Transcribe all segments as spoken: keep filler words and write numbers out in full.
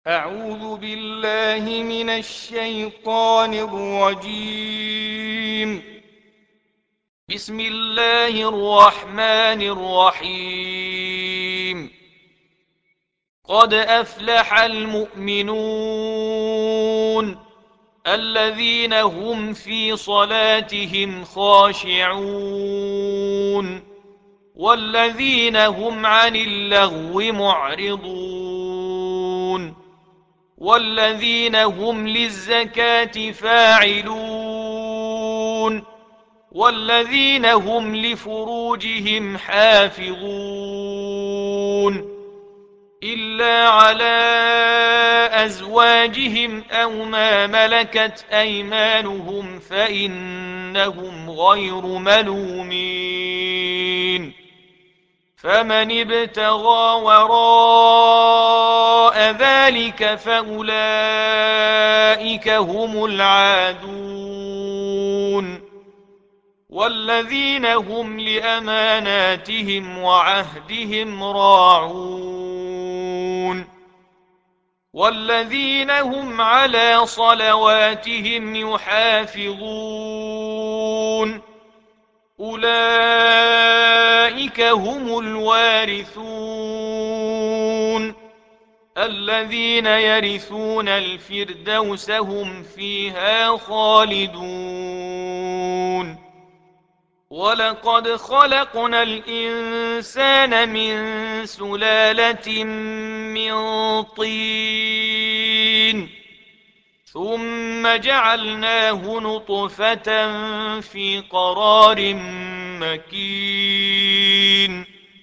أعوذ بالله من الشيطان الرجيم. بسم الله الرحمن الرحيم. قد أفلح المؤمنون الذين هم في صلاتهم خاشعون والذين هم عن اللغو معرضون والذين هم للزكاة فاعلون والذين هم لفروجهم حافظون إلا على أزواجهم أو ما ملكت أيمانهم فإنهم غير ملومين. فمن ابتغى وراء ذلك فأولئك هم العادون والذين هم لأماناتهم وعهدهم راعون والذين هم على صلواتهم يحافظون أولئك هم الوارثون الذين يرثون الفردوس هم فيها خالدون. ولقد خلقنا الإنسان من سلالة من طين ثم جعلناه نطفة في قرار مكين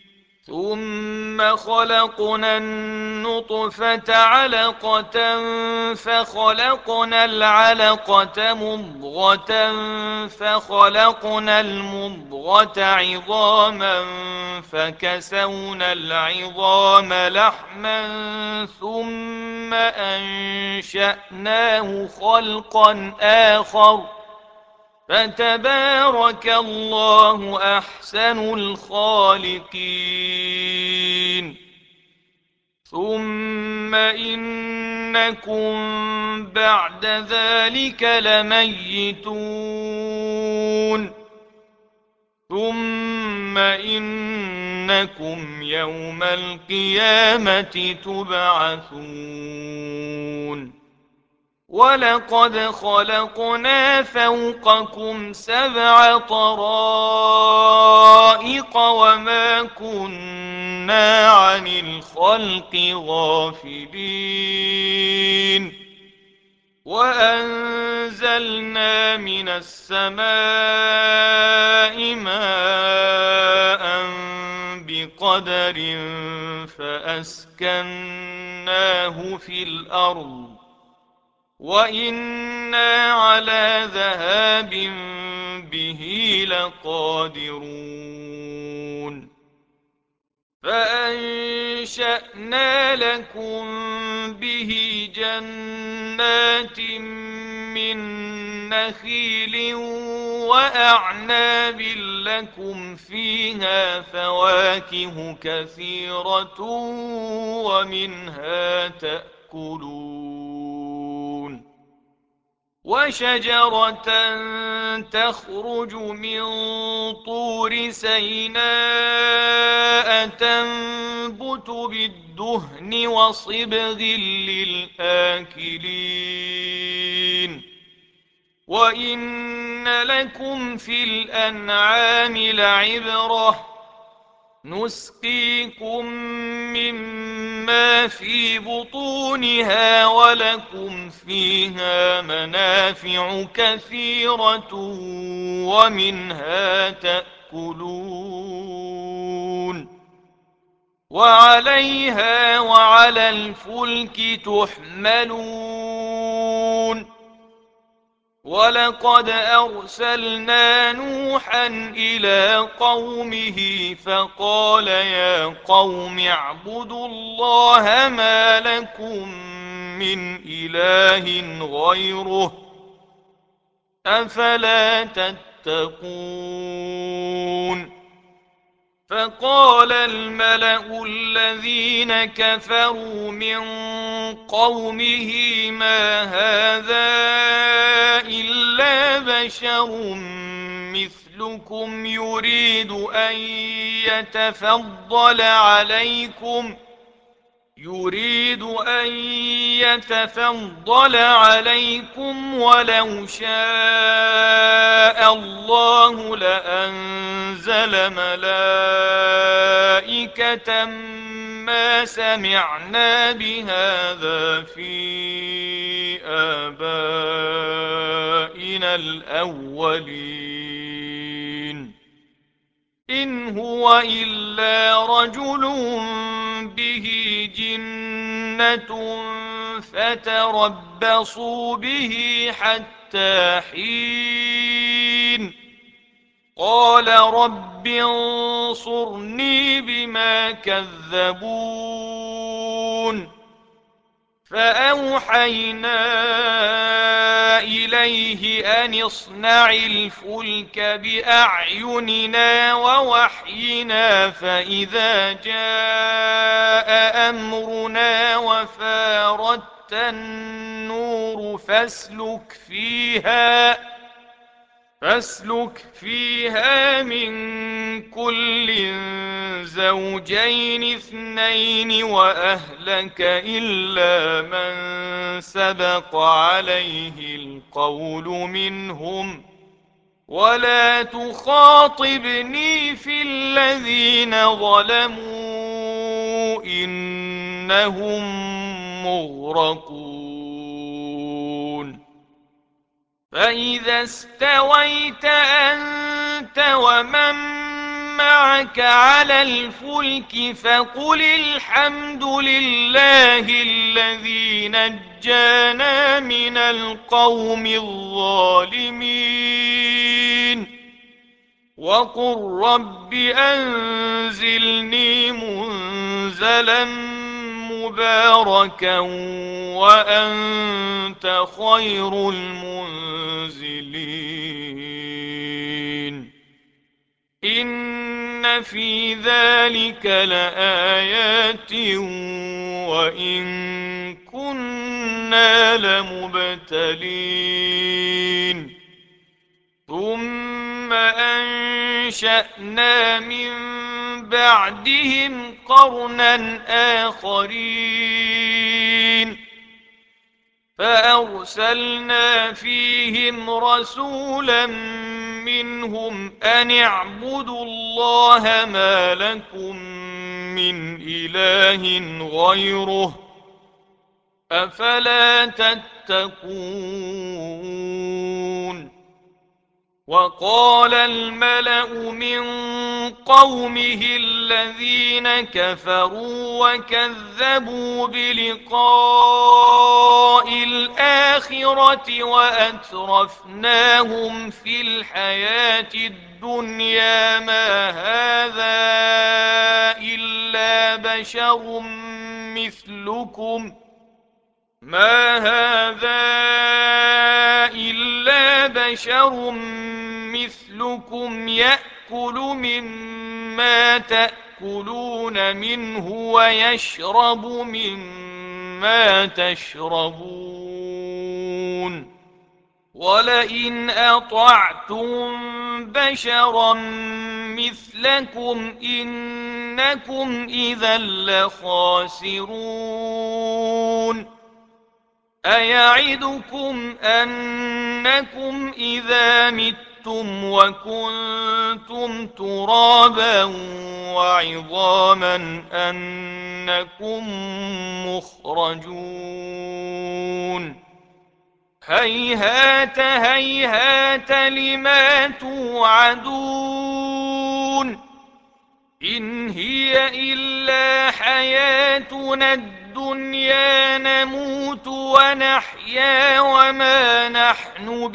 ثم خلقنا النطفة علقة فخلقنا العلقة مضغة فخلقنا المضغة عظاما فكسونا العظام لحما ثم أنشأناه خلقا آخر فتبارك الله أحسن الخالقين. ثم إنكم بعد ذلك لميتون ثم إنكم يوم القيامة تبعثون. ولقد خلقنا فوقكم سبع طرائق وما كنا عن الخلق غافلين وأنزلنا من السماء ماء بقدر فأسكناه في الأرض وإنا على ذهاب به لقادرون. فأنشأنا لكم به جنات من نخيل وأعناب لكم فيها فواكه كثيرة ومنها تأكلون وشجرة تخرج من طور سيناء تنبت بالدهن وصبغ للآكلين وإن لكم في الأنعام لعبرة نسقيكم مما في بطونها ولكم فيها منافع كثيرة ومنها تأكلون وعليها وعلى الفلك تحملون. ولقد أرسلنا نوحا إلى قومه فقال يا قوم اعبدوا الله ما لكم من إله غيره أفلا تتقون. فقال الملأ الذين كفروا من قومه ما هذا إلا بشر مثلكم يريد أن يتفضل عليكم يريد أن يتفضل عليكم ولو شاء الله لأنزل ملائكة ما سمعنا بهذا في آبائنا الأولين إن هو إلا رجل به جنة فتربصوا به حتى حين قال رب انصرني بما كذبون فأوحينا إليه أن اصنع الفلك بأعيننا ووحينا فإذا جاء أمرنا وفاردت النور فاسلك فيها فاسلك فيها من كل زوجين اثنين وأهلك إلا من سبق عليه القول منهم ولا تخاطبني في الذين ظلموا إنهم مغرقون فإذا استويت أنت ومن معك على الفلك فقل الحمد لله الذي نجانا من القوم الظالمين وقل رب أنزلني منزلا مباركا وأنت خير المنزلين إن في ذلك لآيات وإن كنا لمبتلين ثم أنشأنا من بعدهم قرنا آخرين فأرسلنا فيهم رسولا منهم أن اعبدوا الله ما لكم من إله غيره أفلا تتقون وقال الملأ من قومه الذين كفروا وكذبوا بلقاء الآخرة وأترفناهم في الحياة الدنيا ما هذا إلا بشر مثلكم ما هذا إلا بشر مثلكم يأكل مما تأكلون منه ويشرب مما تشربون ولئن أطعتم بشرا مثلكم إنكم إذا لخاسرون أيعدكم أنكم إذا متم وكنتم ترابا وعظاما أنكم مخرجون هيهات هيهات لما توعدون إن هي إلا حياتنا الدنيا نموت ونحيا وما نحن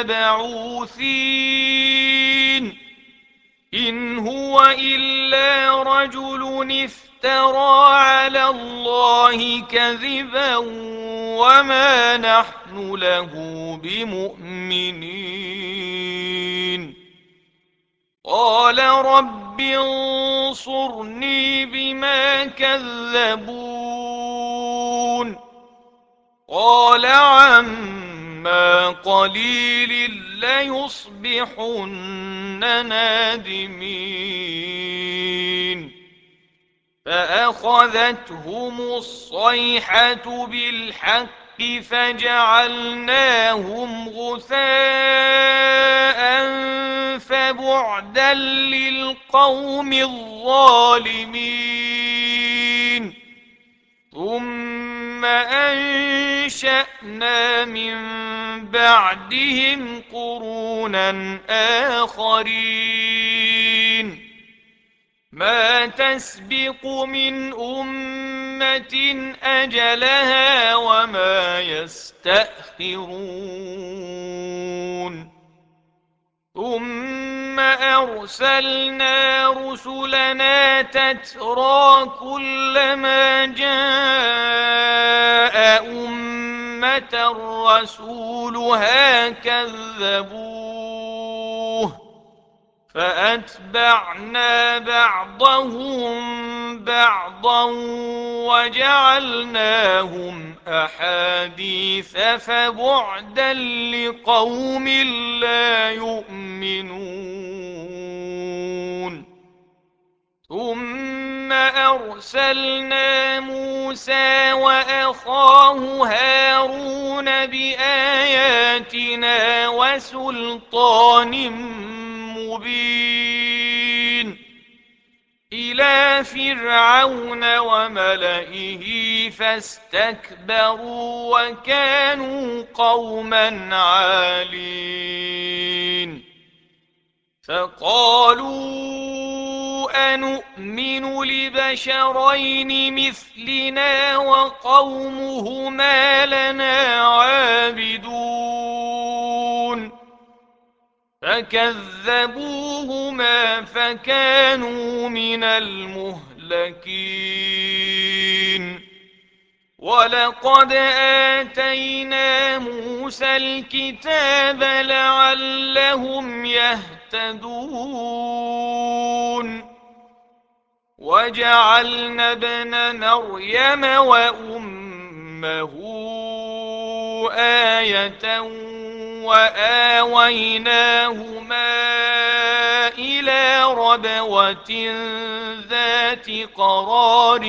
بمبعوثين إن هو إلا رجل افترى على الله كذبا وما نحن له بمؤمنين قال رب انصرني بما كذبون قال عما قليل ليصبحن نادمين فأخذتهم الصيحة بالحق فجعلناهم غثاء فبعدا للقوم الظالمين ثم أنشأنا من بعدهم قرونا آخرين ما تسبق من أمة أجلها وما يستأخرون ثم أرسلنا رسلنا تترى كلما جاء أمة رسولها كذبوه فأتبعنا بعضهم بعضا وجعلناهم أحاديث فبعدا لقوم لا يؤمنون ثم أرسلنا موسى وأخاه هارون بآياتنا وسلطان مبين إلى فرعون وملئه فاستكبروا وكانوا قوما عالين فقالوا أنؤمن لبشرين مثلنا وقومهما لنا عابدون فكذبوهما فكانوا من المهلكين ولقد آتينا موسى الكتاب لعلهم يهتدون وجعلنا ابن مريم وأمه آية وآويناهما إلى ربوة ذات قرار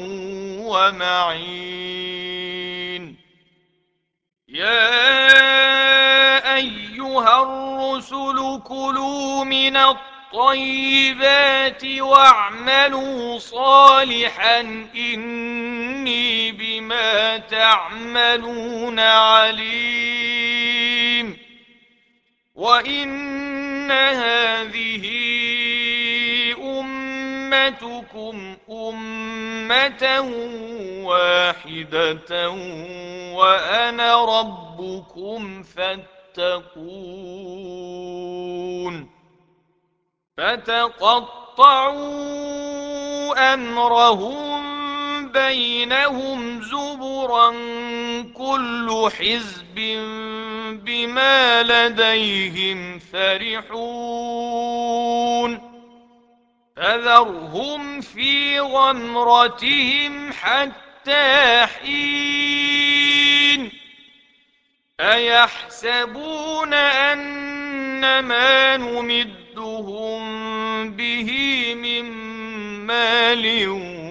ومعين يا أيها الرسل كلوا من الطيبات واعملوا صالحا إني بما تعملون عليم وإن هذه أمتكم أمة واحدة وأنا ربكم فاتقون فتقطعوا أمرهم بينهم زبرا كل حزب بما لديهم فرحون فذرهم في غمرتهم حتى حين أيحسبون أن ما نمدهم به من مال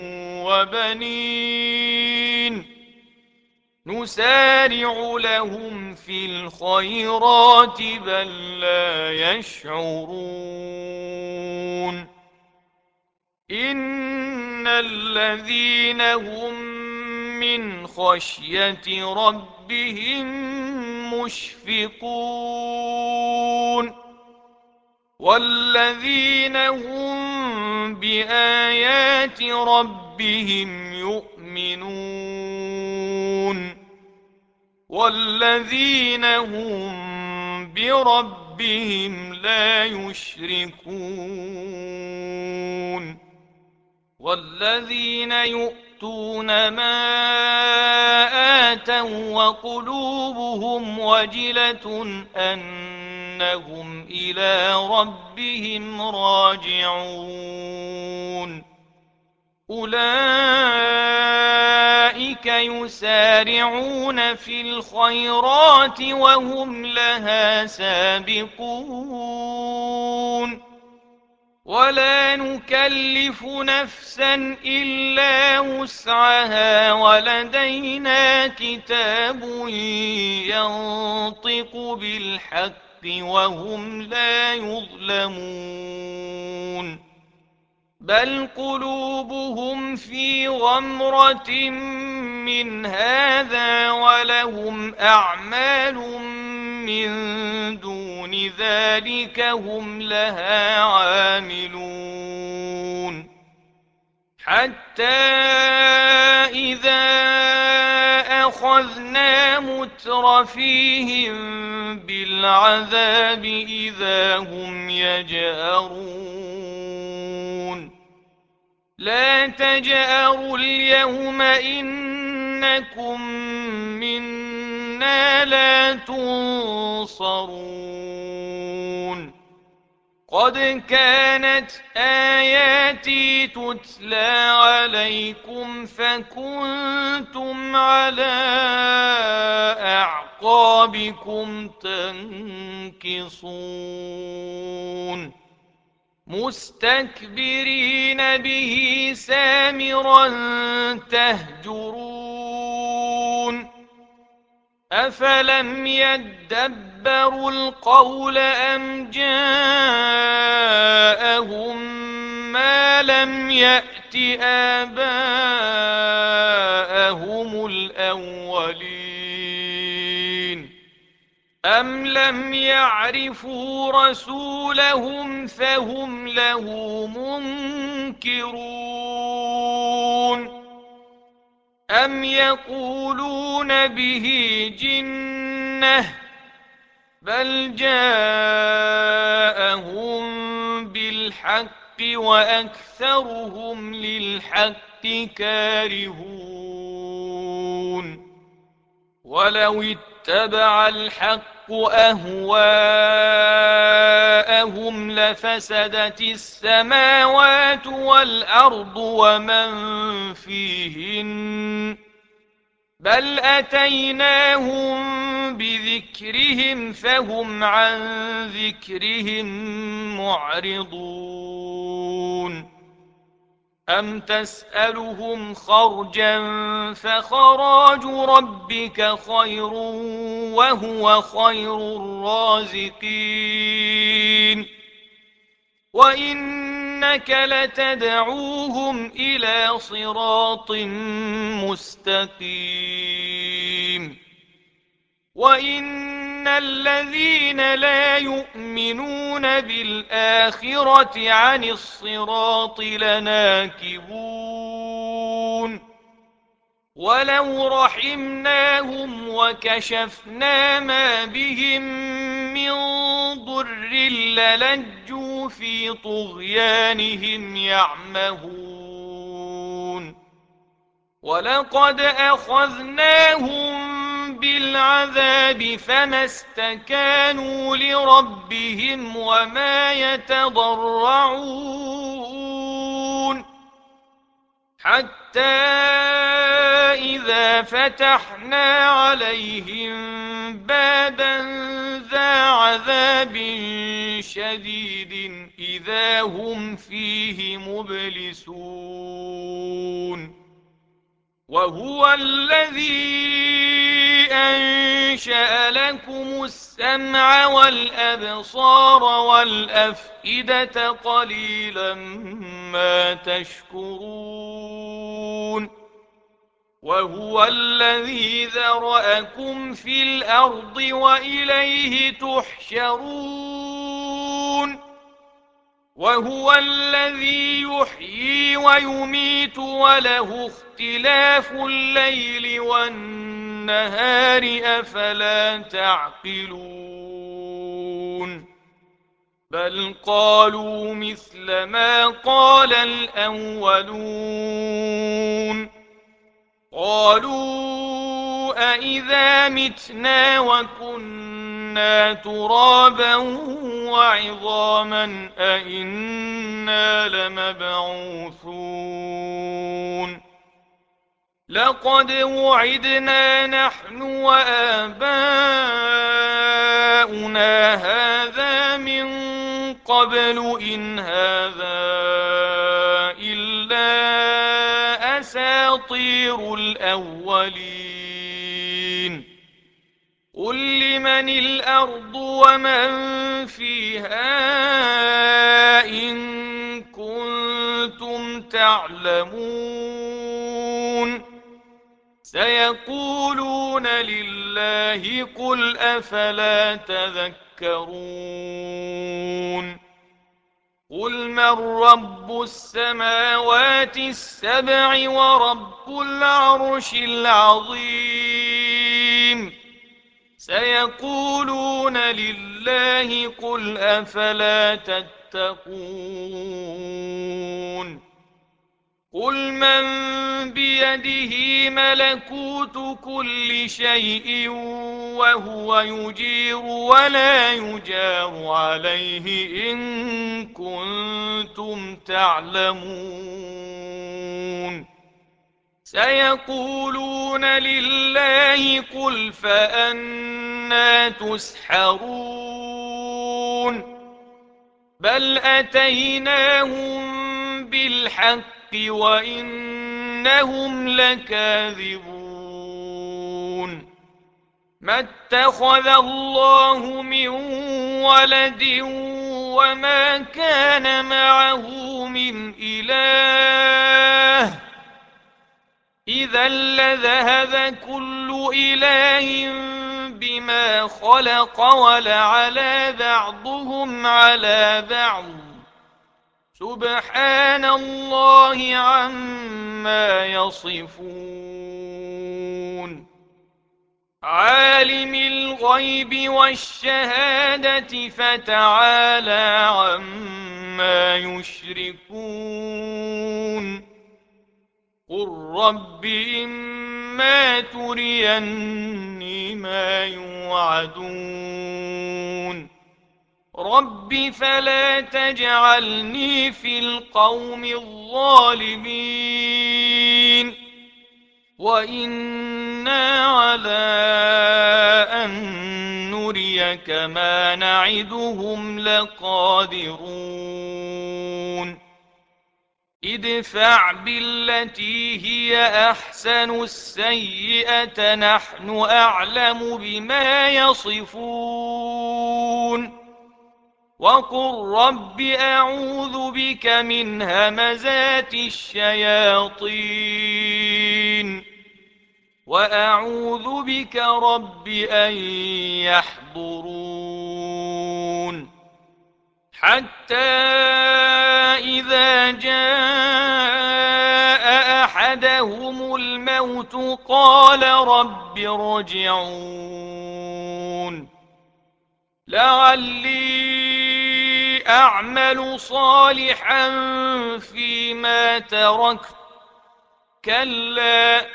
وبنين نسارع لهم في الخيرات بل لا يشعرون إن الذين هم من خشية ربهم مشفقون والذين هم بآيات ربهم يؤمنون والذين هم بربهم لا يشركون والذين يؤتون ما آتوا وقلوبهم وجلة أن إنهم إلى ربهم راجعون أولئك يسارعون في الخيرات وهم لها سابقون ولا نكلف نفسا إلا وسعها ولدينا كتاب ينطق بالحق وهم لا يظلمون بل قلوبهم في غمرة من هذا ولهم أعمال من دون ذلك هم لها عاملون حتى إذا أخذنا مترفيهم بالعذاب إذا هم يجأرون لا تجأروا اليوم إنكم منا لا تنصرون قد كانت آياتي تتلى عليكم فكنتم على أعقابكم تنكصون مستكبرين به سامرا تهجرون أفلم يدبروا القول أم جاءهم ما لم يأت آباءهم الأولين أم لم يعرفوا رسولهم فهم له منكرون أم يقولون به جنة بل جاءهم بالحق وأكثرهم للحق كارهون ولو اتبع الحق أهواءهم لفسدت السماوات والأرض ومن فيهن بل أتيناهم بذكرهم فهم عن ذكرهم معرضون أم تسألهم خرجا فخراج ربك خير وهو خير الرازقين وإنك لتدعوهم إلى صراط مستقيم وإن الذين لا يؤمنون بالآخرة عن الصراط لناكبون ولو رحمناهم وكشفنا ما بهم من ضر للجوا في طغيانهم يعمهون ولقد أخذناهم بالعذاب فما استكانوا لربهم وما يتضرعون حتى إذا فتحنا عليهم بابا ذا عذاب شديد إذا هم فيه مبلسون وهو الذي أنشأ لكم السمع والأبصار والأفئدة قليلا ما تشكرون وهو الذي ذرأكم في الأرض وإليه تحشرون وهو الذي يحيي ويميت وله اختلاف الليل والنهار أفلا تعقلون بل قالوا مثل ما قال الأولون قالوا أإذا متنا وكنا كنا ترابا وعظاما أئنا لمبعوثون لقد وعدنا نحن وآباؤنا هذا من قبل إن هذا إلا أساطير الأولين قل لمن الأرض ومن فيها إن كنتم تعلمون سيقولون لله قل أفلا تذكرون قل من رب السماوات السبع ورب العرش العظيم سيقولون لله قل أفلا تتقون قل من بيده ملكوت كل شيء وهو يجير ولا يجار عليه إن كنتم تعلمون سيقولون لله قل فأنى تسحرون بل أتيناهم بالحق وإنهم لكاذبون ما اتخذ الله من ولد وما كان معه من إله إذا لذهب كل إله بما خلق ولعلى بعضهم على بعض سبحان الله عما يصفون عالم الغيب والشهادة فتعالى عما يشركون قل رب إما تريني ما يوعدون رب فلا تجعلني في القوم الظالمين وإنا على أن نريك ما نعدهم لقادرون ادفع بالتي هي أحسن السيئة نحن أعلم بما يصفون وقل رب أعوذ بك من همزات الشياطين وأعوذ بك رب أن يحضرون حتى إذا جاء أحدهم الموت قال رب ارجعون لعلي أعمل صالحا فيما تركت كلا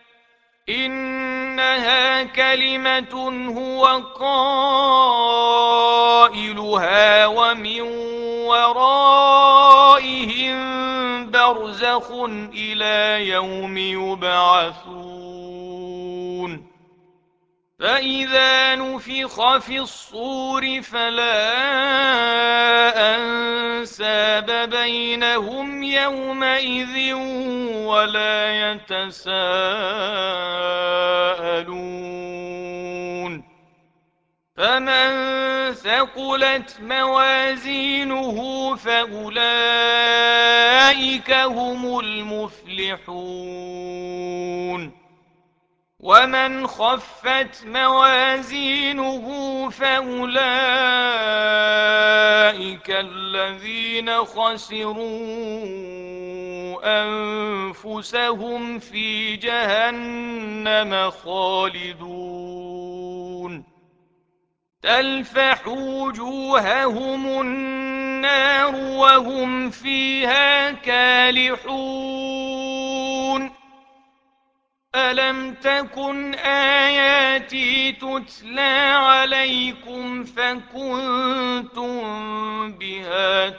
إنها كلمة هو قائلها ومن ورائهم برزخ إلى يوم يبعثون فإذا نفخ في الصور فلا أنساب بينهم يومئذ ولا يتساءلون فمن ثقلت موازينه فأولئك هم المفلحون ومن خفت موازينه فأولئك الذين خسروا أنفسهم في جهنم خالدون تلفح وجوههم النار وهم فيها كالحون ألم تكن آياتي التي تتلى عليكم فكنتم بها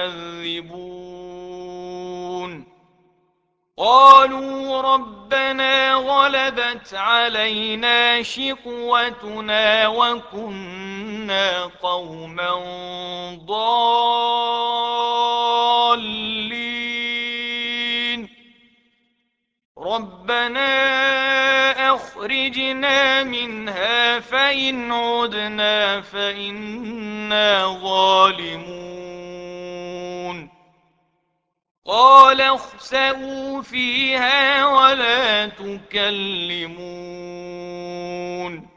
تكذبون قالوا ربنا غلبت علينا شقوتنا وكنا قوما ضالين ربنا أخرجنا منها فإن عدنا فإنا ظالمون قال اخسئوا فيها ولا تكلمون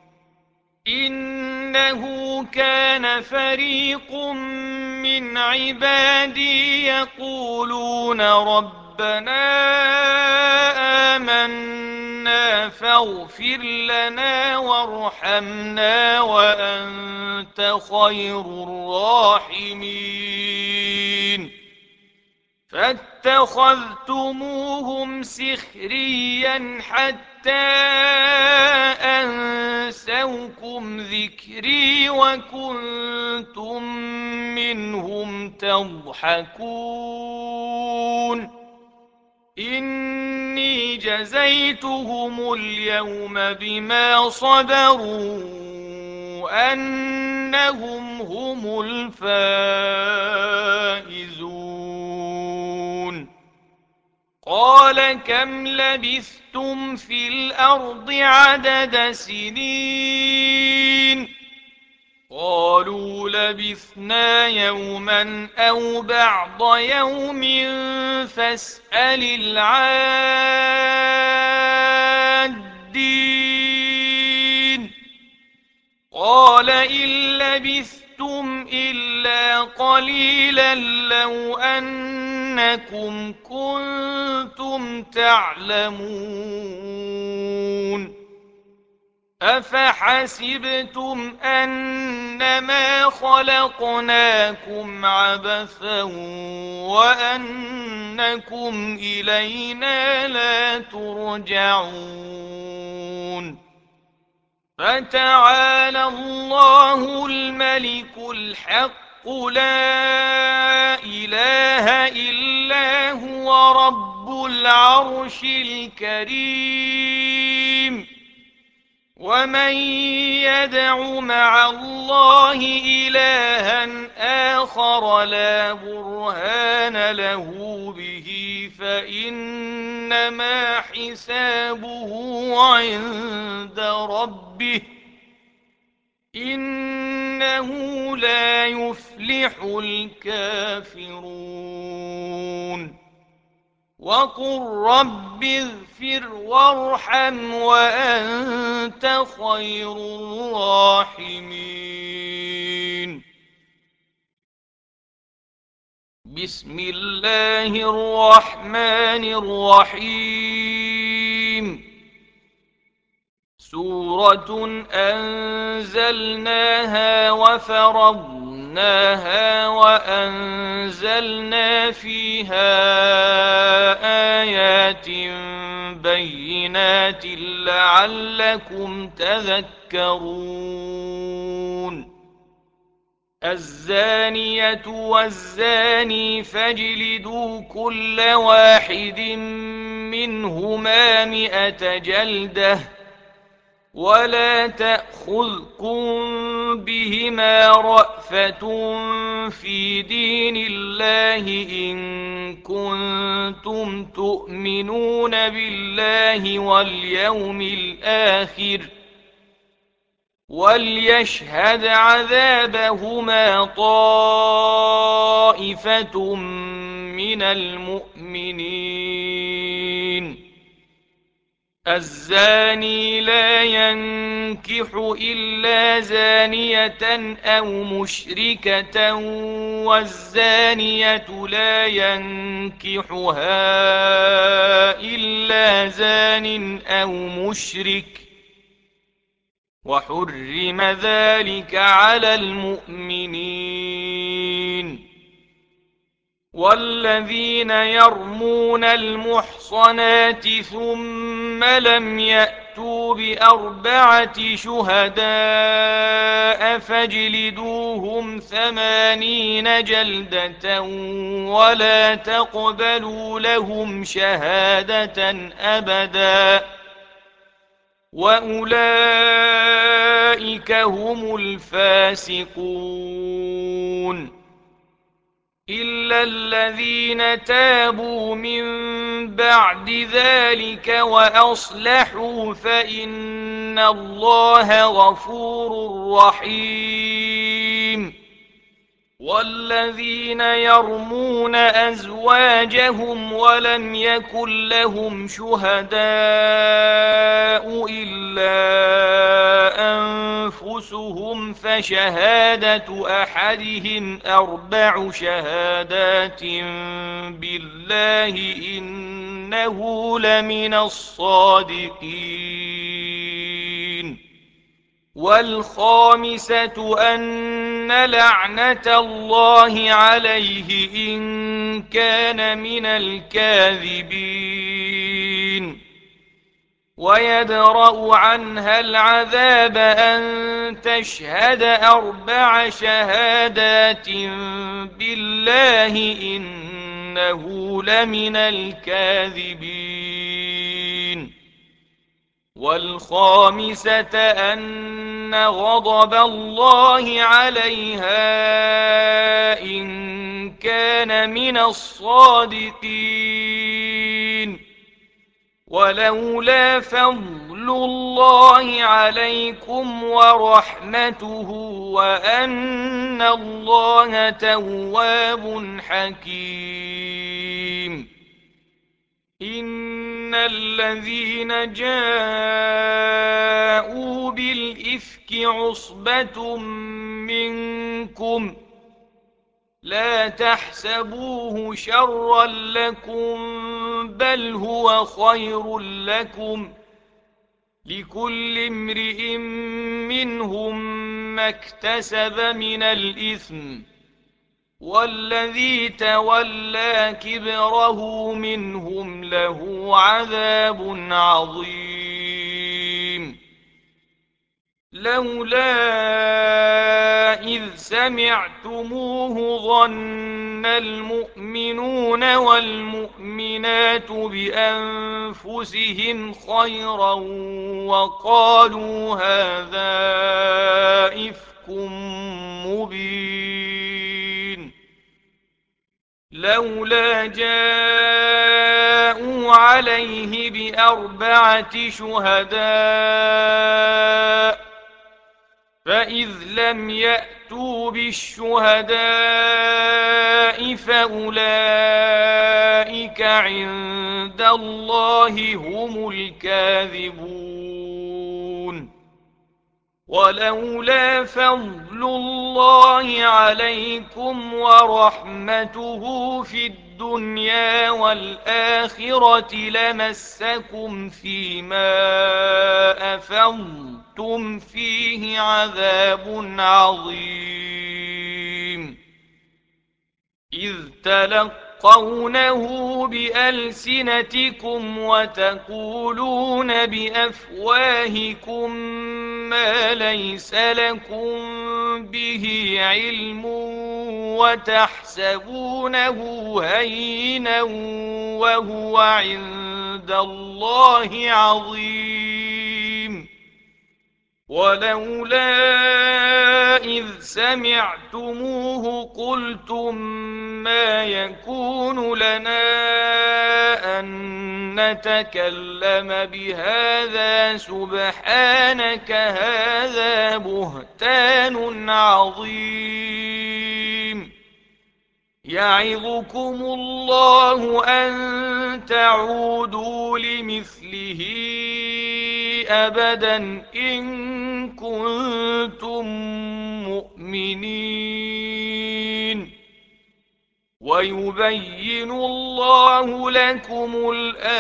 إنه كان فريق من عبادي يقولون ربنا آمنا فاغفر لنا وارحمنا وأنت خير الراحمين فاتخذتموهم سخريا حتى أنسوكم ذكري وكنتم منهم تضحكون إني جزيتهم اليوم بما صبروا أنهم هم الفائزون قال كم لبثتم في الأرض عدد سنين قالوا لبثنا يوما أو بعض يوم فاسأل العادين قال إن لبثتم إلا قليلا لو أنكم كنتم تعلمون أفحسبتم أنما خلقناكم عبثا وأنكم إلينا لا ترجعون فتعالى الله الملك الحق لا إله إلا هو رب العرش الكريم ومن يدع مع الله إلها آخر لا برهان له به فإنما حسابه عند ربه إنه لا يفلح الكافرون وقل رب اغفر وارحم وأنت خير الراحمين بسم الله الرحمن الرحيم سورة أنزلناها وفرضناها وأنزلنا فيها آيات بينات لعلكم تذكرون الزانية والزاني فاجلدوا كل واحد منهما مئة جلدة ولا تأخذكم بهما رأفة في دين الله إن كنتم تؤمنون بالله واليوم الآخر وليشهد عذابهما طائفة من المؤمنين الزاني لا ينكح إلا زانية أو مشركة والزانية لا ينكحها إلا زان أو مشرك وحرم ذلك على المؤمنين والذين يرمون المحصنات ثم لم يأتوا يأتوا بأربعة شهداء فاجلدوهم ثمانين جلدة ولا تقبلوا لهم شهادة أبدا وأولئك هم الفاسقون إلا الذين تابوا من بعد ذلك وأصلحوا فإن الله غفور رحيم والذين يرمون أزواجهم ولم يكن لهم شهداء إلا أنفسهم فشهادة أحدهم أربع شهادات بالله إنه لمن الصادقين والخامسة أن لعنة الله عليه إن كان من الكاذبين ويدرأ عنها العذاب أن تشهد أربع شهادات بالله إنه لمن الكاذبين والخامسة أن غضب الله عليها إن كان من الصادقين ولولا فضل الله عليكم ورحمته وأن الله تواب حكيم إن الذين جاءوا بالإفك عصبة منكم لا تحسبوه شرا لكم بل هو خير لكم لكل امرئ منهم ما اكتسب من الإثم والذي تولى كبره منهم له عذاب عظيم لولا إذ سمعتموه ظن المؤمنون والمؤمنات بأنفسهم خيرا وقالوا هذا إفك مبين لولا جاءوا عليه بأربعة شهداء فإذ لم يأتوا بالشهداء فأولئك عند الله هم الكاذبون ولولا فضل الله عليكم ورحمته في الدنيا والآخرة لمسكم فيما أفضتم فيه عذاب عظيم إذ تلقونه بألسنتكم وتقولون بأفواهكم ما ليس لكم به علم وتحسبونه هينا وهو عند الله عظيم ولولا إذ سمعتموه قلتم ما يكون لنا أن نتكلم بهذا سبحانك هذا بهتان عظيم يعظكم الله أن تعودوا لمثله أبدا إن كنتم مؤمنين ويبين الله لكم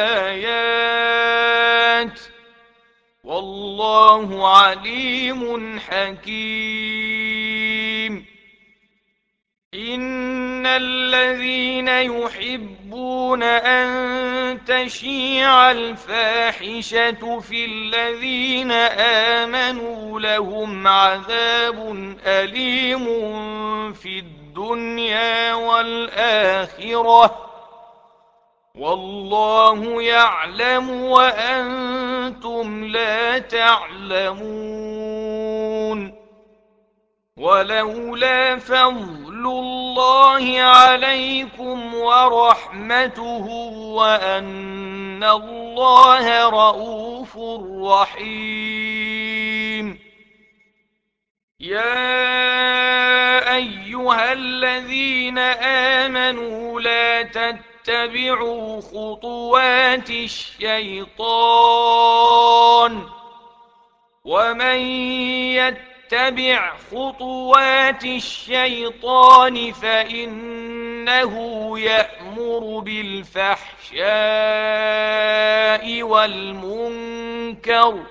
الآيات والله عليم حكيم إن الذين يحبون أن تشيع الفاحشة في الذين آمنوا لهم عذاب أليم في الدنيا والآخرة والله يعلم وأنتم لا تعلمون. ولولا فضل الله عليكم ورحمته وأن الله رءوف رحيم. يا أيها الذين آمنوا لا تتبعوا خطوات الشيطان ومن يتبع خطوات الشيطان فإنه يأمر بالفحشاء والمنكر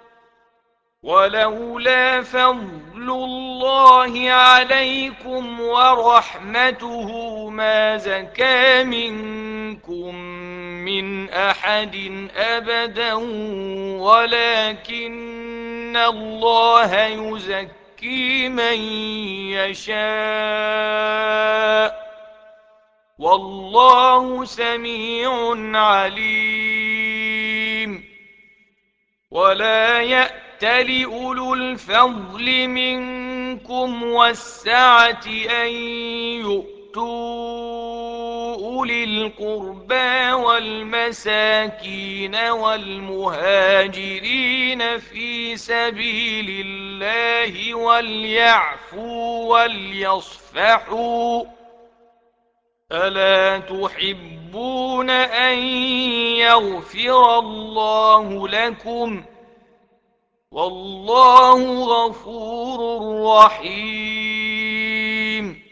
ولولا فضل الله عليكم ورحمته ما زكى منكم من أحد أبدا ولكن الله يزكي من يشاء والله سميع عليم. ولا يأتل أولو الفضل منكم والسعة أن يؤتوا أولي القربى والمساكين والمهاجرين في سبيل الله وليعفوا وليصفحوا ألا تحبون أن يغفر الله لكم والله غفور رحيم.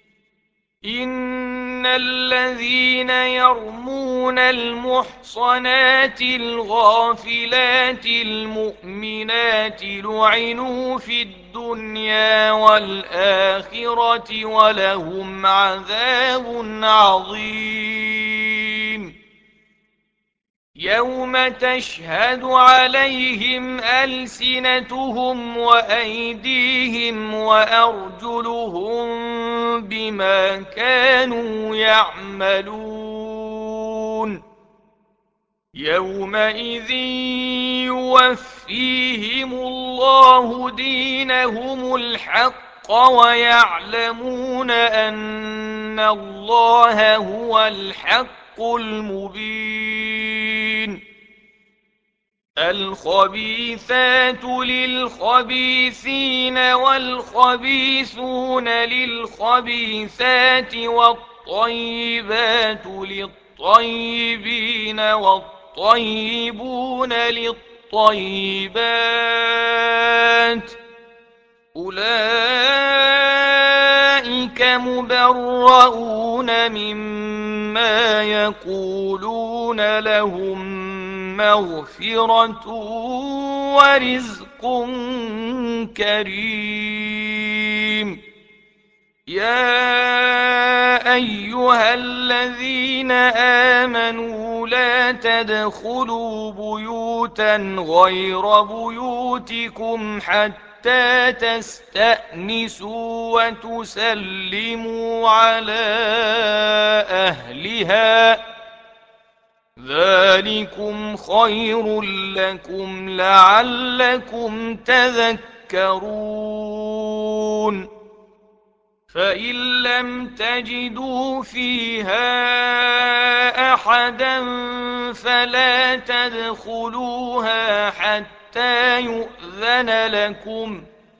إن الذين يرمون المحصنات الغافلات المؤمنات لعنوا في الدنيا والآخرة ولهم عذاب عظيم. يوم تشهد عليهم ألسنتهم وأيديهم وأرجلهم بما كانوا يعملون يومئذ يوفيهم الله دينهم الحق ويعلمون أن الله هو الحق المبين. الخبيثات للخبيثين والخبيثون للخبيثات والطيبات للطيبين والطيبون للطيبات أولئك مبرؤون مما يقولون لهم مغفرة ورزق كريم. يا أيها الذين آمنوا لا تدخلوا بيوتا غير بيوتكم حتى تستأنسوا وتسلموا على أهلها ذلكم خير لكم لعلكم تذكرون. فإن لم تجدوا فيها أحدا فلا تدخلوها حتى يؤذن لكم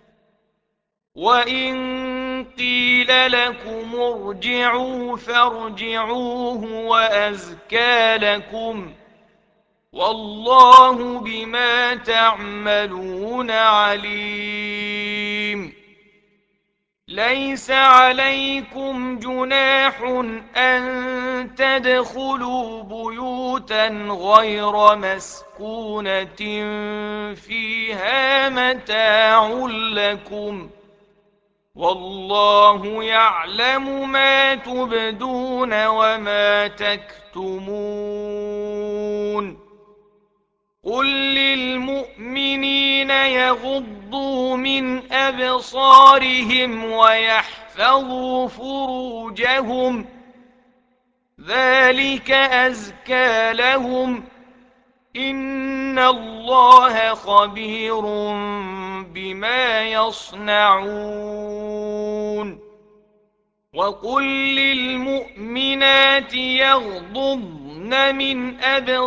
وإن قيل لكم ارجعوا فارجعوه وأزكى لكم والله بما تعملون عليم. ليس عليكم جناح أن تدخلوا بيوتا غير مسكونة فيها متاع لكم والله يعلم ما تبدون وما تكتمون. قل للمؤمنين يغضوا من أبصارهم ويحفظوا فروجهم ذلك أزكى لهم إن الله خبير بما يصنعون. وقل للمؤمنات يغضضن من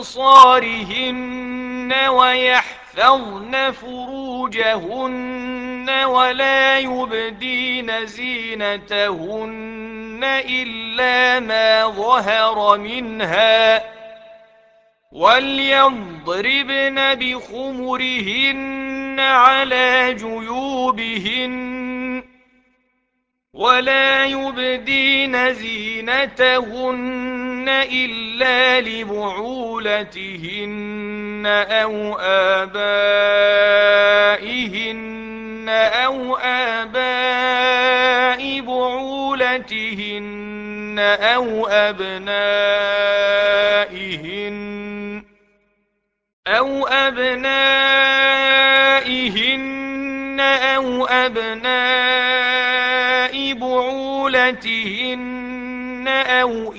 أبصارهن ويحفظن فروجهن ولا يبدين زينتهن إلا ما ظهر منها وليضربن بخمرهن على جيوبهن ولا يبدين زينتهن إلا لبعولتهن أو آبائهن أو آباء بعولتهن أو أبنائهن أو أبنائهن أو أبناء بعولتهن أو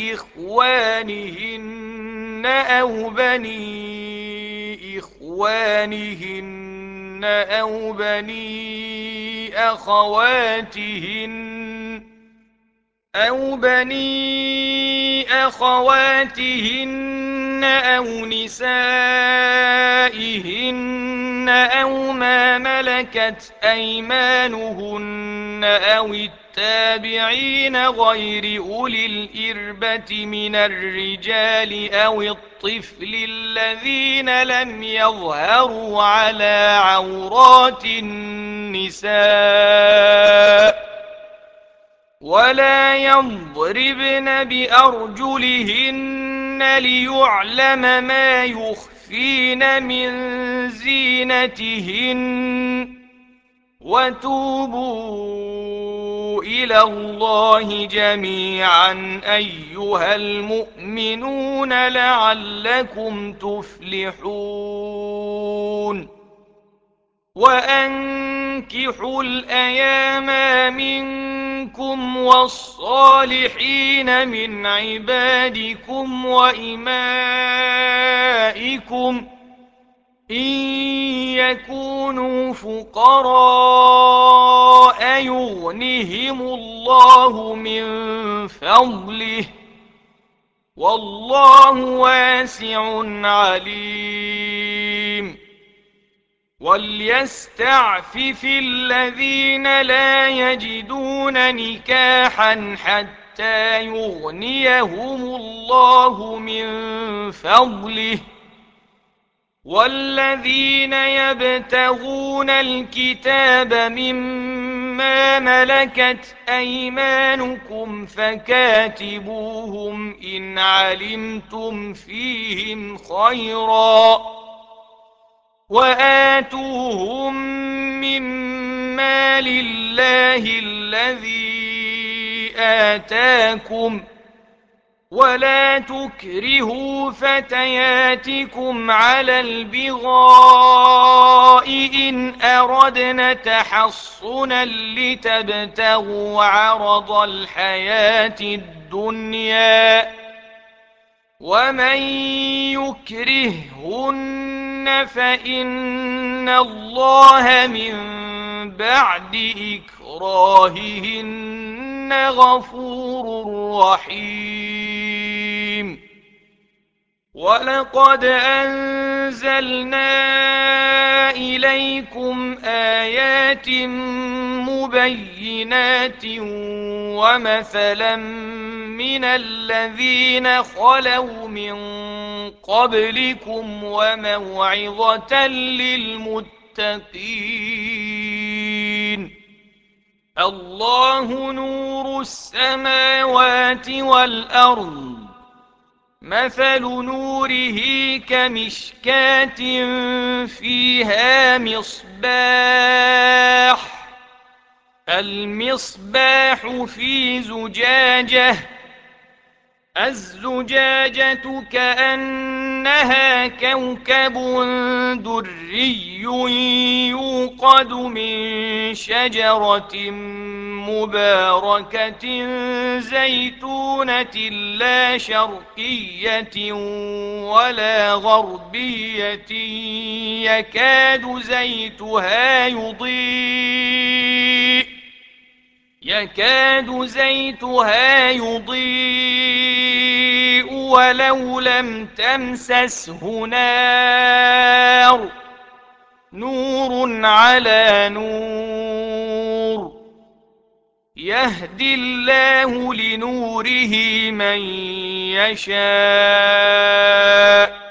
إخوانهن أو بني إخوانهن أو بني أخواتهن أو بني أخواتهن أو نسائهن أو ما ملكت أيمانهن أو التابعين غير أولي الإربة من الرجال أو الطفل الذين لم يظهروا على عورات النساء ولا يضربن بأرجلهن ليعلم ما يخفين من زينتهن وتوبوا إلى الله جميعا أيها المؤمنون لعلكم تفلحون. وأنكحوا الأيام منكم والصالحين من عبادكم وإمائكم إن يكونوا فقراء يغنهم الله من فضله والله واسع عليم. وليستعفف الذين لا يجدون نكاحا حتى يغنيهم الله من فضله والذين يبتغون الكتاب مما ملكت أيمانكم فكاتبوهم إن علمتم فيهم خيرا وآتوهم مما لله الذي آتاكم ولا تكرهوا فتياتكم على البغاء إن أردنا تحصنا لتبتغوا عرض الحياة الدنيا ومن يكرههن فإن الله من بعد إكراههن غفور رحيم. ولقد أنزلنا إليكم آيات مبينات ومثلا من الذين خلوا من قبلكم وموعظة للمتقين. الله نور السماوات والأرض مثل نوره كمشكاة فيها مصباح المصباح في زجاجة الزجاجة كأنها كوكب دري يوقد من شجرة مباركة زيتونة لا شرقية ولا غربية يكاد زيتها يضيء يكاد زيتها يضيء ولو لم تمسسه نار نور على نور يهدي الله لنوره من يشاء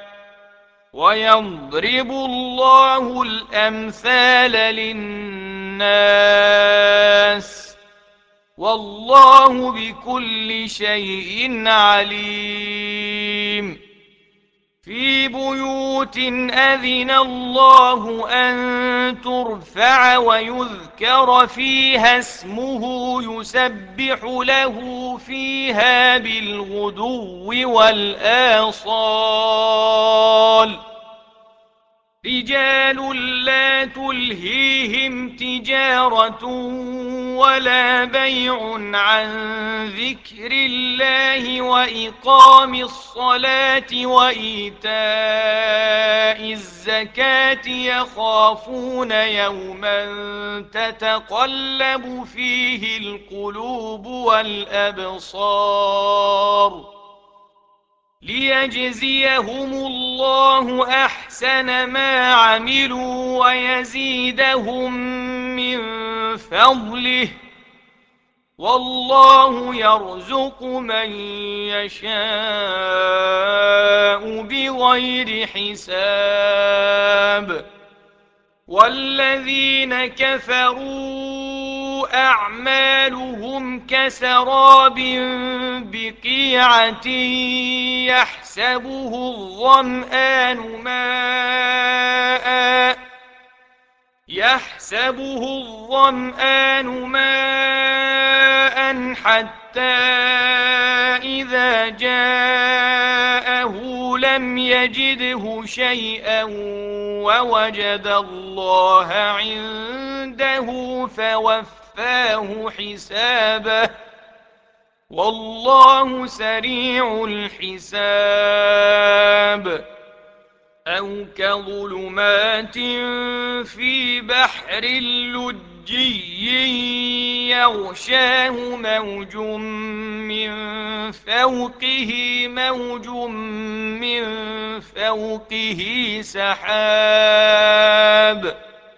ويضرب الله الأمثال للناس والله بكل شيء عليم في بيوت أذن الله أن ترفع ويذكر فيها اسمه يسبح له فيها بالغدو والآصال رجال لا تلهيهم تجارة ولا بيع عن ذكر الله وإقام الصلاة وإيتاء الزكاة يخافون يوما تتقلب فيه القلوب والأبصار ليجزيهم الله أحسن ما عملوا ويزيدهم من فضله والله يرزق من يشاء بغير حساب والذين كفروا أعمالهم كسراب بقيعة يحسبه الظمآن ماء يحسبه الظمآن ماء حتى إذا جاءه لم يجده شيئا ووجد الله عنده فوفاه حسابه والله سريع الحساب أو كظلمات في بحر لجي يغشاه موج من فوقه موج من فوقه سحاب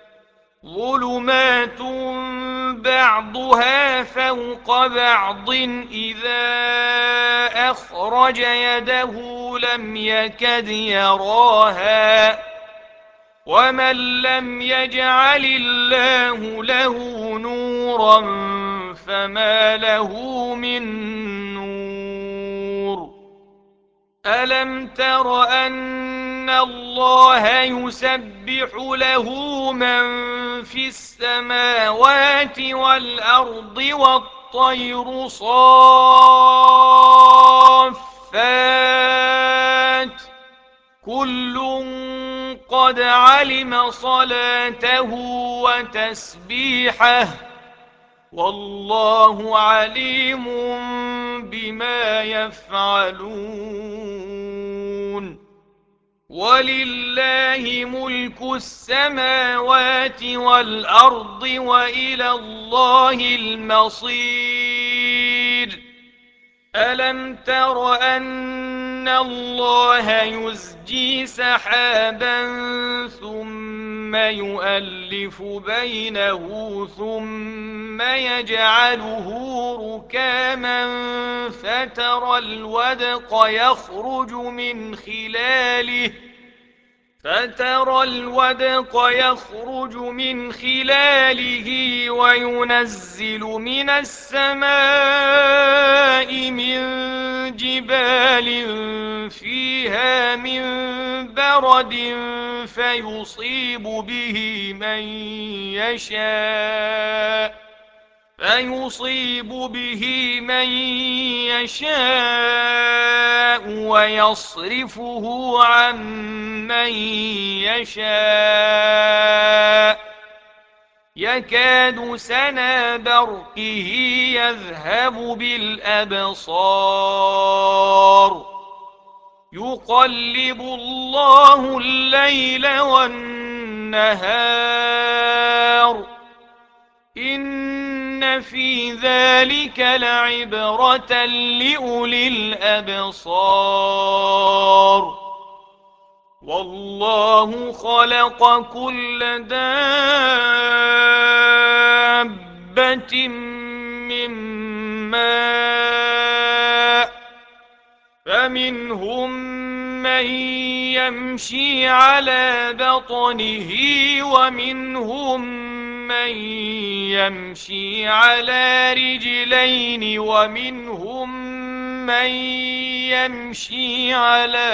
ظلمات بعضها فوق بعض إذا أخرج يده لم يكد يراها ومن لم يجعل الله له نورا فما له من نور ألم تر أن الله يسبح له من في السماوات والأرض والطير صافات كل قد علم صلاته وتسبيحه والله عليم بما يفعلون ولله ملك السماوات والأرض وإلى الله المصير ألم تر أن الله يزجي سحابا ثم يؤلف بينه ثم يجعله ركاما فترى الودق يخرج من خلاله فترى الودق يخرج من خلاله وينزل من السماء من جبال فيها من برد فيصيب به من يشاء فيصيب به من يشاء ويصرفه عن من يشاء يكاد سنا برقه يذهب بالأبصار يقلب الله الليل والنهار إن في ذلك لعبرة لأولي الأبصار والله خلق كل دابة من ماء فمنهم من يمشي على بطنه ومنهم من يمشي على رجلين ومنهم من يمشي على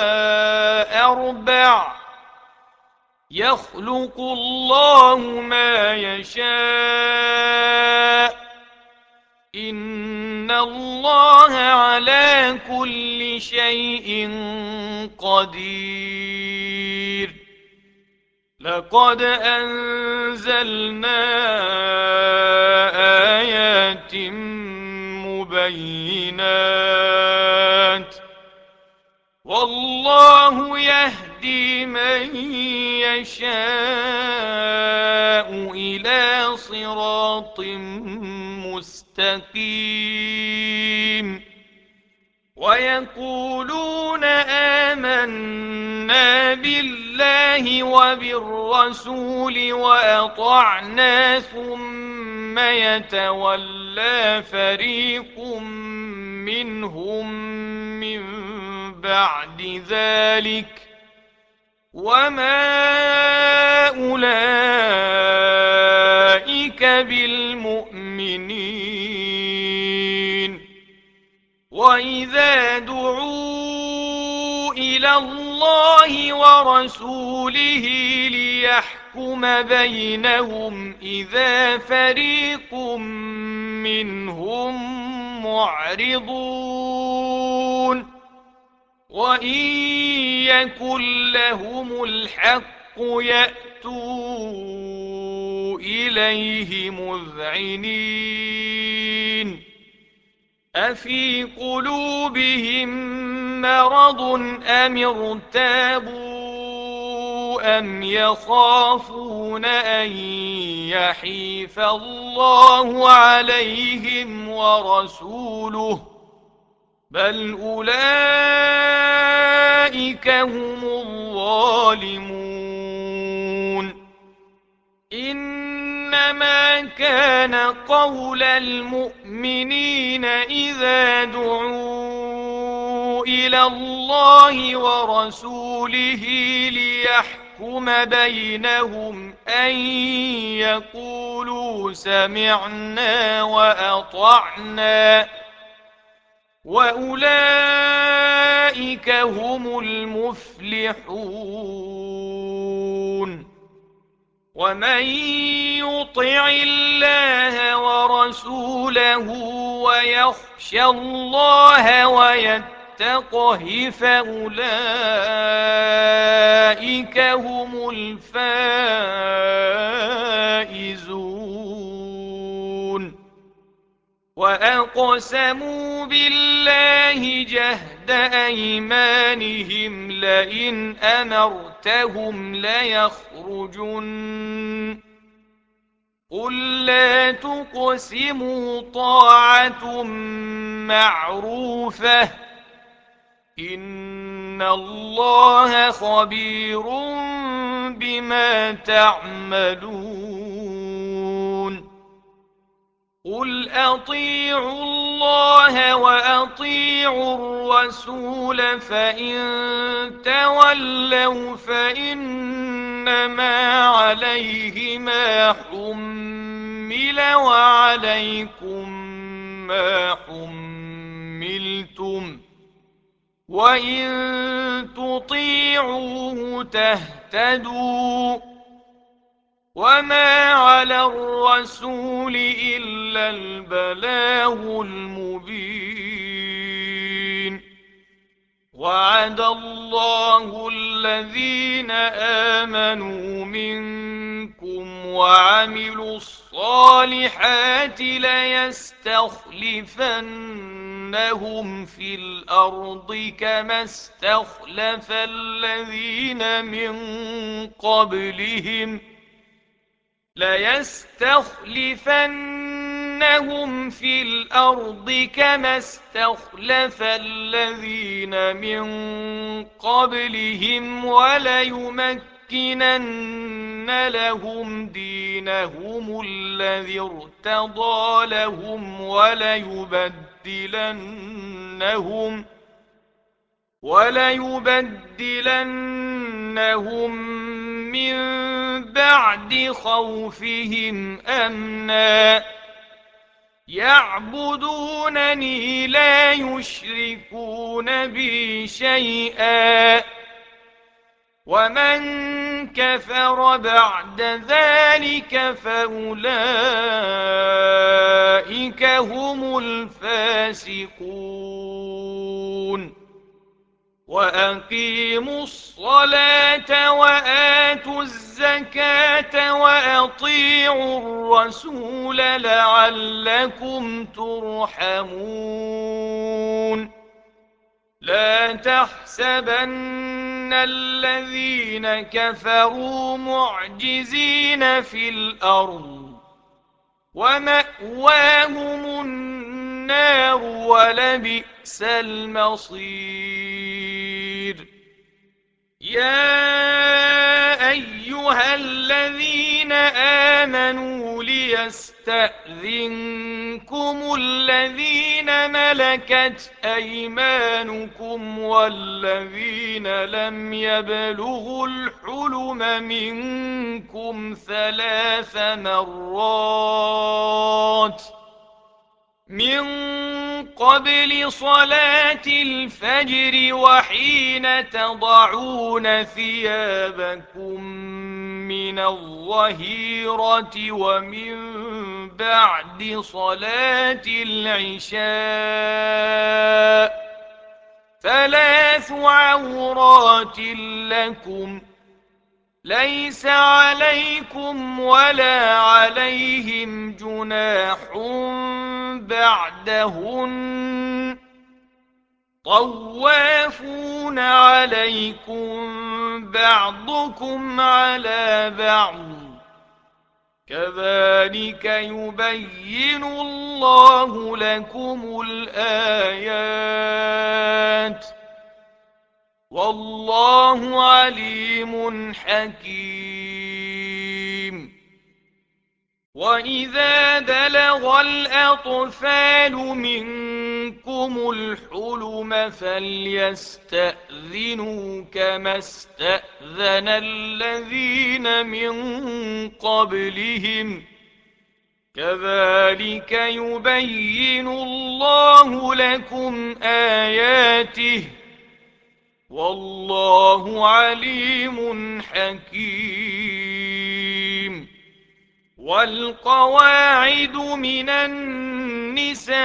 أربع يخلق الله ما يشاء إن الله على كل شيء قدير لقد أنزلنا آيات مبينات والله يهدي من يشاء إلى صراط مستقيم ويقولون آمنا بالله وبالرسول وأطعنا ثم يتولى فريق منهم من بعد ذلك وما أولئك بالمؤمنين وإذا دعوا إلى الله ورسوله ليحكم بينهم إذا فريق منهم معرضون وإن يكن لهم الحق يأتوا إليه مذعنين أفي قلوبهم مرض أم ارتابوا أم يخافون أن يحيف الله عليهم ورسوله بل أولئك هم الظالمون إنما كان قول المؤمنين إذا دعوا إلى الله ورسوله ليحكم بينهم أن يقولوا سمعنا وأطعنا وأولئك هم المفلحون ومن يطع الله ورسوله ويخشى الله ويتقه فأولئك هم الفائزون وأقسموا بالله جهد أيمانهم لئن أمرتهم ليخرجن قل لا تقسموا طاعة معروفة إن الله خبير بما تعملون قل أطيعوا الله وأطيعوا الرسول فإن تولوا فإنما عليه ما حمل وعليكم ما حملتم وإن تطيعوه تهتدوا وما على الرسول إلا إلا البلاغ المبين. وعد الله الذين آمنوا منكم وعملوا الصالحات ليستخلفنهم في الأرض كما استخلف الذين من قبلهم ليستخلفنهم في الأرض كما استخلف الذين من قبلهم وليمكنن لهم دينهم الذي ارتضى لهم وليبدلنهم وليبدلنهم من بعد خوفهم أمنا يعبدونني لا يشركون بي شيئا ومن كفر بعد ذلك فأولئك هم الفاسقون. وأقيموا الصلاة وآتوا الزكاة وأطيعوا الرسول لعلكم ترحمون. لا تحسبن الذين كفروا معجزين في الأرض ومأواهم النار ولبئس المصير. يا أيها الذين آمنوا ليستأذنكم الذين ملكت أيمانكم والذين لم يبلغوا الحلم منكم ثلاث مرات من قبل صلاة الفجر وحين تضعون ثيابكم من الظهيرة ومن بعد صلاة العشاء ثلاث عورات لكم ليس عليكم ولا عليهم جناح بعدهن طوافون عليكم بعضكم على بعض كذلك يبين الله لكم الآيات والله عليم حكيم. وإذا بلغ الأطفال منكم الحلم فليستأذنوا كما استأذن الذين من قبلهم كذلك يبين الله لكم آياته والله عليم حكيم. والقواعد من النساء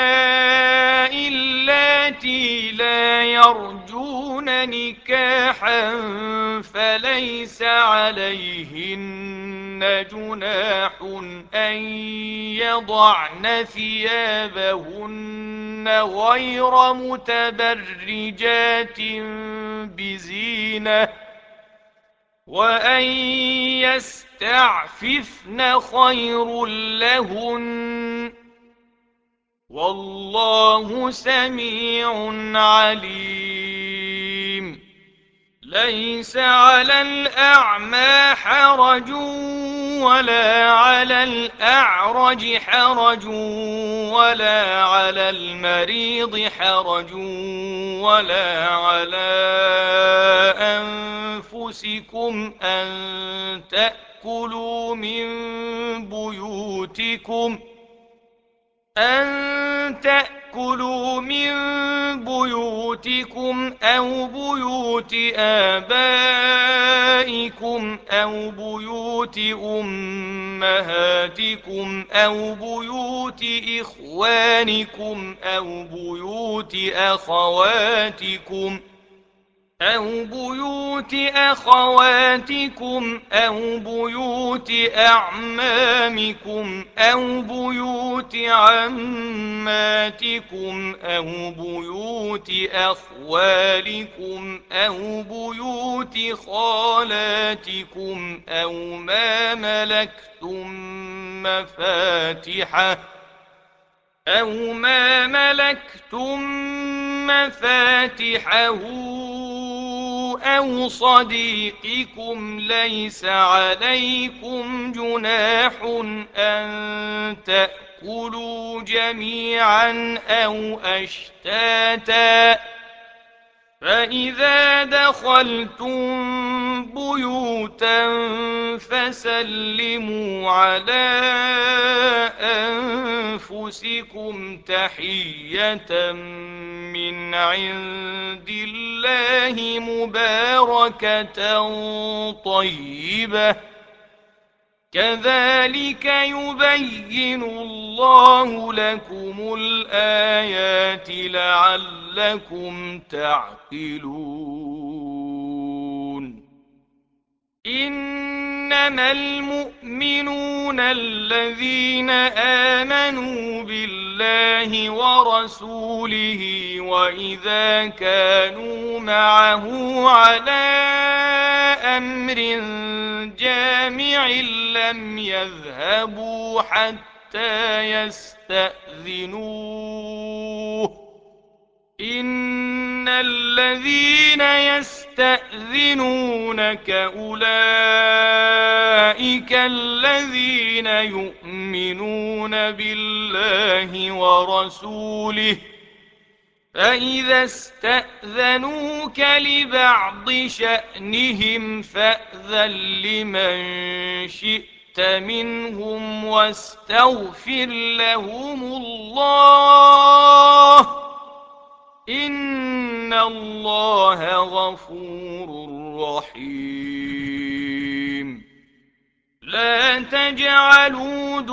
اللاتي لا يرجون نكاحا فليس عليهن جناح أن يضعن ثيابهن غير متبرجات بزينة وأن يستعففن خير لهن والله سميع عليم. ليس على الأعمى حرج ولا على الأعرج حرج ولا على المريض حرج ولا على أنفسكم أن تأكلوا من بيوتكم أن تأكلوا تأكلوا من بيوتكم أو بيوت آبائكم أو بيوت أمهاتكم أو بيوت إخوانكم أو بيوت أخواتكم أو بيوت أخواتكم أو بيوت أعمامكم أو بيوت عماتكم أو بيوت أخوالكم أو بيوت خالاتكم أو ما ملكتم مفاتحه أو ما ملكتم مفاتحه أو صديقكم ليس عليكم جناح أن تأكلوا جميعا أو أشتاتا فإذا دخلتم بيوتا فسلموا على أنفسكم تحية من عند الله مباركة طيبة كذلك يبين الله لكم الآيات لعلكم تعقلون إنما المؤمنون الذين آمنوا بالله ورسوله وإذا كانوا معه على أمر جامع لم يذهبوا حتى يستأذنوه إن الذين يستأذنونك أولئك الذين يؤمنون بالله ورسوله فإذا استأذنوك لبعض شأنهم فأذن لمن شئت منهم واستغفر لهم الله إن الله غفور رحيم لا تجعلوا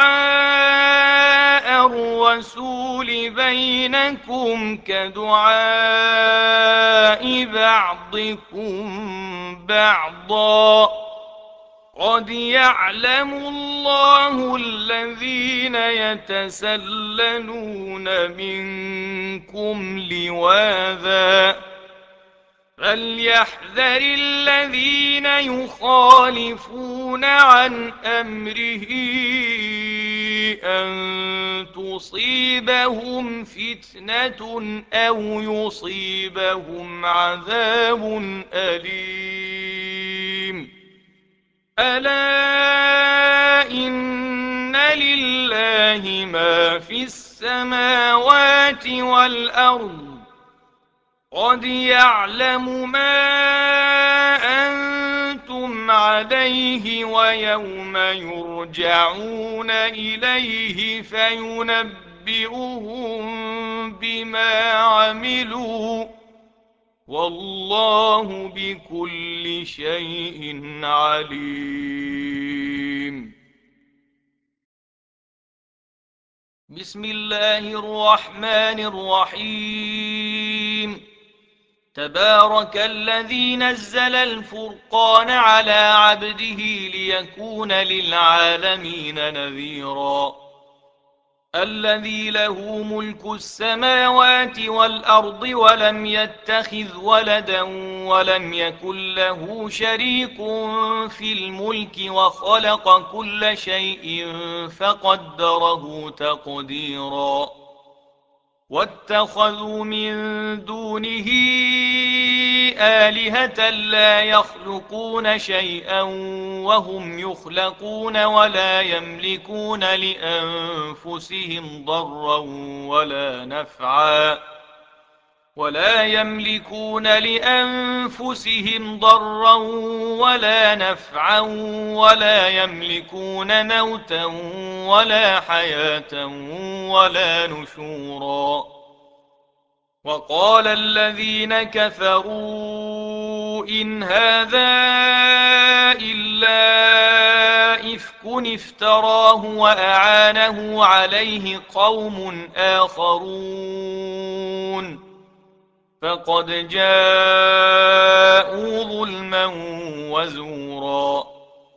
دعاء الرسول بينكم كدعاء بعضكم بعضا قد يعلم الله الذين يتسللون منكم لواذا فليحذر الذين يخالفون عن أمره أن تصيبهم فتنة أو يصيبهم عذاب أليم ألا إن لله ما في السماوات والأرض قد يعلم ما أنتم عليه ويوم يرجعون إليه فينبئهم بما عملوا والله بكل شيء عليم بسم الله الرحمن الرحيم تبارك الذي نزل الفرقان على عبده ليكون للعالمين نذيرا الذي له ملك السماوات والأرض ولم يتخذ ولدا ولم يكن له شريك في الملك وخلق كل شيء فقدره تقديرا واتخذوا من دونه آلهة لا يخلقون شيئا وهم يخلقون ولا يملكون لأنفسهم ضرا ولا نفعا ولا يملكون لأنفسهم ضرا ولا نفعا ولا يملكون موتا ولا حياة ولا نشورا. وقال الذين كفروا إن هذا إلا إفك افتراه وأعانه عليه قوم آخرون فقد جاءوا ظلما وزورا.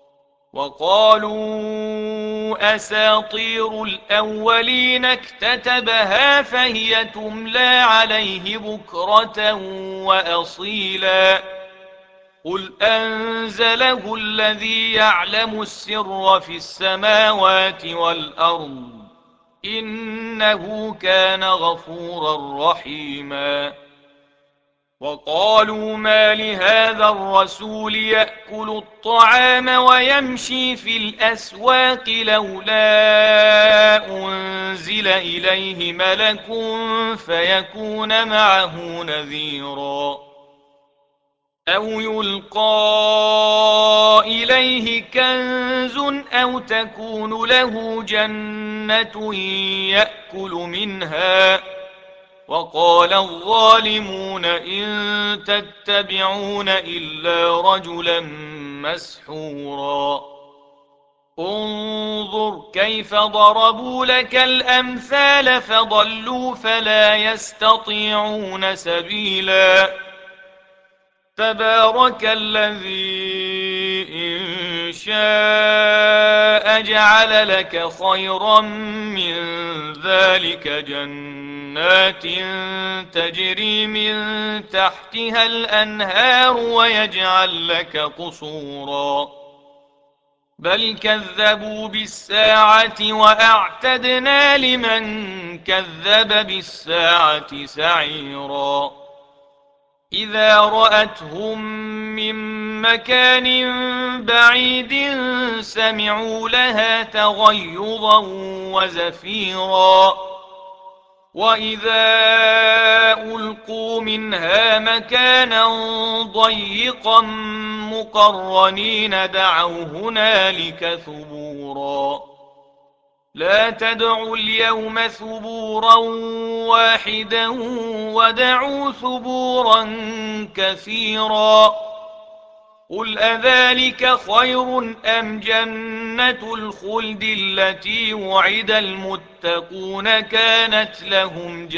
وقالوا أساطير الأولين اكتتبها فهي تملى عليه بكرة وأصيلا قل أنزله الذي يعلم السر في السماوات والأرض إنه كان غفورا رحيما. وقالوا ما لهذا الرسول يأكل الطعام ويمشي في الأسواق لولا أنزل إليه ملك فيكون معه نذيرا أو يلقى إليه كنز أو تكون له جنة يأكل منها. وقال الظالمون إن تتبعون إلا رجلا مسحورا انظر كيف ضربوا لك الأمثال فضلوا فلا يستطيعون سبيلا. تبارك الذي إن شاء جعل لك خيرا من ذلك جنات تجري من تحتها الأنهار ويجعل لك قصورا بل كذبوا بالساعة وأعتدنا لمن كذب بالساعة سعيرا إذا رأتهم من مكان بعيد سمعوا لها تغيظا وزفيرا وإذا ألقوا منها مكانا ضيقا مقرنين دعوا هنالك ثبورا لا تدعوا اليوم ثبورا واحدا ودعوا ثبورا كثيرا قل أذلك خير أم جنة الخلد التي وعد المتقون كانت لهم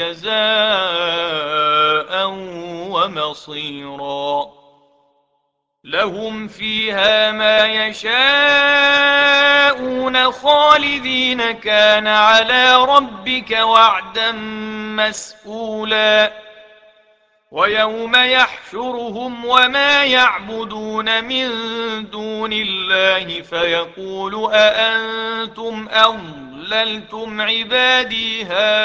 جزاء ومصيرا لهم فيها ما يشاءون خالدين كان على ربك وعدا مسئولا ويوم يحشرهم وما يعبدون من دون الله فيقول أأنتم أضللتم عبادي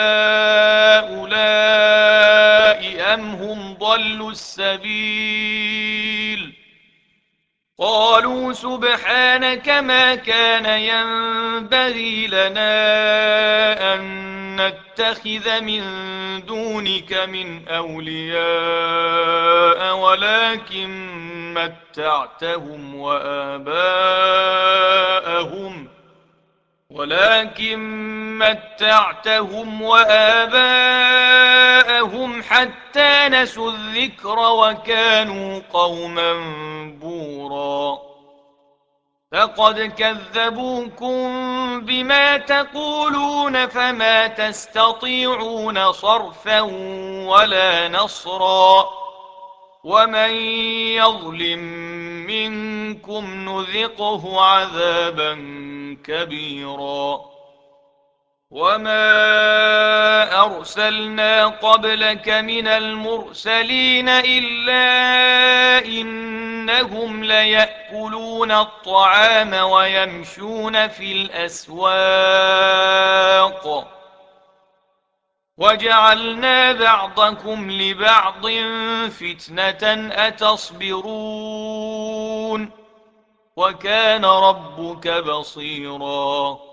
هؤلاء أم هم ضلوا السبيل قالوا سبحانك ما كان ينبغي لنا أن نتخذ من دونك من أولياء ولكن متعتهم وآباءهم ولكن متعتهم وآباءهم حتى نسوا الذكر وكانوا قوما بورا فقد كذبوكم بما تقولون فما تستطيعون صرفا ولا نصرا ومن يظلم منكم نذقه عذابا كبيرا وما أرسلنا قبلك من المرسلين إلا إنهم ليأكلون الطعام ويمشون في الأسواق وجعلنا بعضكم لبعض فتنة أتصبرون وكان ربك بصيرا